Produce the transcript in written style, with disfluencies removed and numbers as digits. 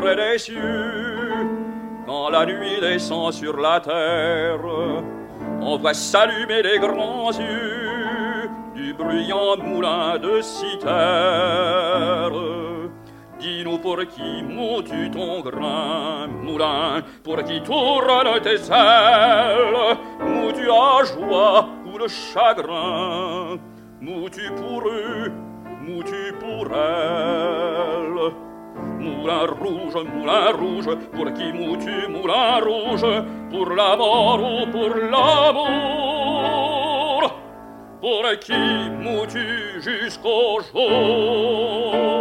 près des cieux. Quand la nuit descend sur la terre, on voit s'allumer les grands yeux du bruyant moulin de citerre. Dis-nous pour qui montes-tu ton grain, moulin, pour qui tournent tes ailes, mous-tu à joie ou le chagrin, mous-tu pour eux, mous-tu pour elles. Moulin rouge, pour qui mous-tu, moulin rouge, pour la mort ou pour l'amour, pour qui mous-tu jusqu'au jour?